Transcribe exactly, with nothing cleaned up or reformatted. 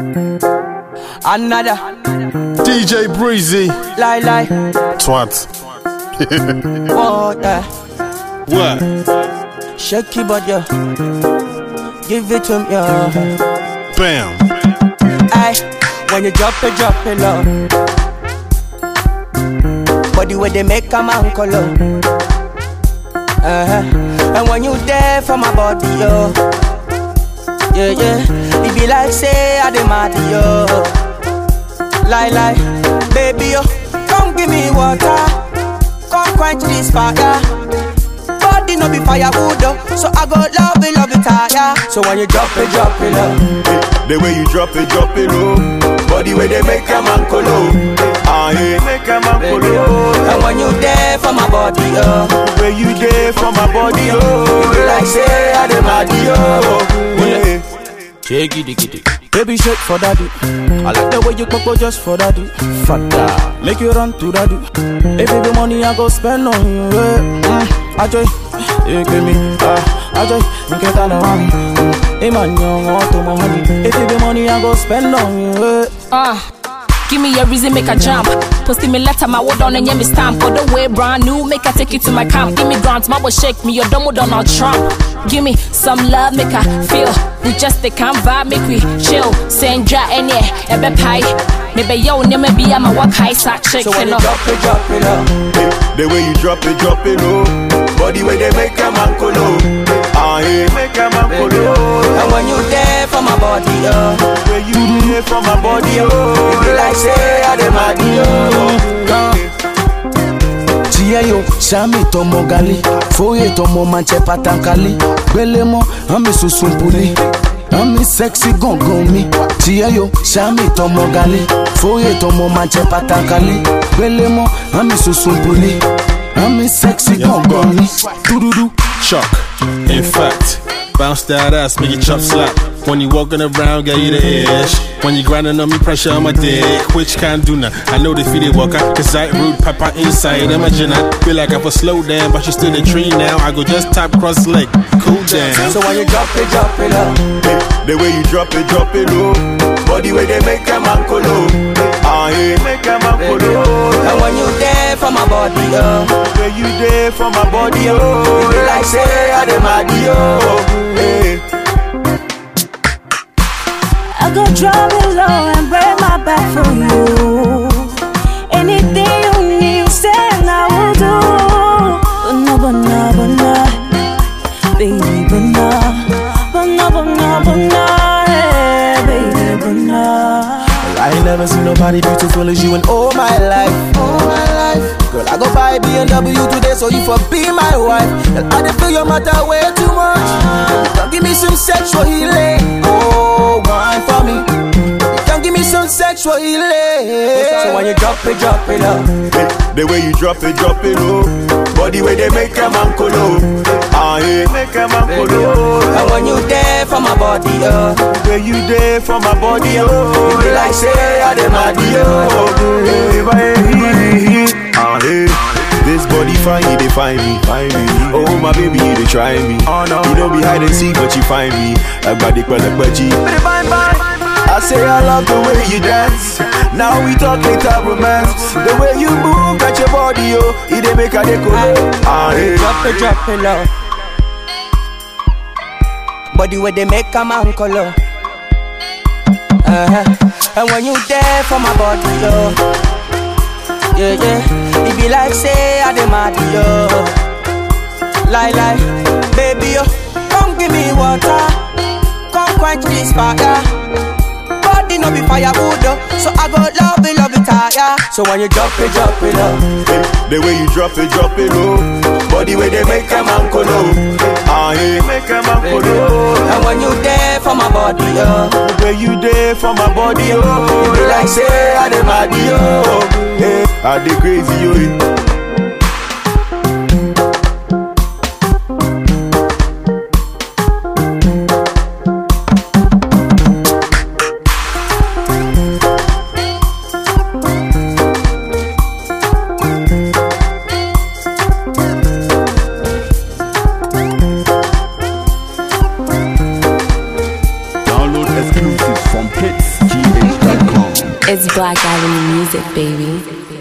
Another D J Breezy. Lie lie. Twat. Oh yeah. What? Shake your body. Give it to me. Yeah. Bam. Aye. When you drop it, drop it low. Body where they make a man color. Uh-huh. And when you there for my body, yo. Yeah, yeah. It be like say I demand yo. Lie, lie. Baby, yo. Come give me water. Come quench this fire. Body no be firewood, though. So I go love it, love it, tire. So when you drop it, drop it low. The way you drop it, drop it low. Body where they make a man colo. Ah, hey, make a man colo. And when you there for my body, yo. Where you there for my body, oh. You be like say I demand yo. Yeah. Shake it, get it. Baby shake for daddy. I like the way you coco just for daddy. Fata, make you run to daddy. If it be money I go spend on you. Yeah. Mm, I joy, you give me. Ah, I joy, you get on the money. Hey man, you want to my honey. If it be money I go spend on you. Yeah. Ah. Give me a reason, make a jump. Posting me letter, my word on and yeah, me stamp. For the way brand new, make I take it to my camp. Give me grants, my will shake me, your dumb Donald Trump. Give me some love, make I feel. We just they can't vibe, make we chill. Send ja and yeah, ebe pie. Maybe yo, never be I'm a walk high, sack check. So when you drop it, drop it low. The way you drop it, drop it low. Body where they make a man colo. Ah, hey, make a man colo. And when you there for my body, yo. Where you there for my body, oh. You be like say I demand yo. Tia yo, Shami tomo gali. Foye tomo manche patankali. Belemo, ami susumpuli. Ami sexy gongon mi. Tia yo, Shami tomo gali. Foye tomo manche patankali. Belemo, ami susumpuli. I'm sexy, gon' go me. Doo-doo-doo. Chuck. In fact, bounce that ass, make it chop slap. When you walking around, get you the edge. When you grinding on me, pressure on my dick. Which can't do now? I know they feel it walk out. Cause I rude papa inside. Imagine I feel like I was slow down, but you still in the tree now. I go just tap cross leg, cool down. So when you drop it, drop it low. The way you drop it, drop it low. Body where they make a man colo. Ah, hey, make a man colo. And when you there for my body, yo. Where you there for my body, oh. You be like say I demand yo. Hey. I go drop it low and break my back for you. Anything you need, say I will do. But no, but no, but no, baby, but no, but no, but no, but no, yeah, baby, but no. I ain't never seen nobody beautiful as you in all my life, all my life. Girl, I go buy B M W today, so you for be my wife. Girl, I done feel your matter way too much. Come give me some sexual healing. Oh, wine for me. Come give me some sexual healing. So when you drop it, drop it low. The way you drop it, drop it low. Body where they make a man colo. Ah, hey, make a man colo. And when you there for my body, yo. Where you there for my body, oh. You be like say I demand yo. Hey, hey, ah, hey. This body fine, they find me, find me. Oh my baby, they try me. Oh no, you don't be hide and seek, but you find me. Like body, like body. I say I love the way you dance. Now we talk later romance. The way you move, got your body, oh. It dey make a deco. Ah, hey. Drop it, drop it low. Body where they make a man color. Uh-huh. And when you there for my body, yo. Yeah, yeah. It be like say I demand yo. Lie, lie. Baby, yo. Come give me water. Come quench this fire. Body no be firewood, though. So I go love it, love it, tire. So when you drop it, drop it low. The way you drop it, drop it low. Body where they make a man colo. Ah, hey, make a man colo. And when you there for my body, yo. Where you there for my body, oh. You be like say I demand yo. Hey, I dey crazy, yo. Download exclusives from hits g h dot com. It's Black Avenue music, baby.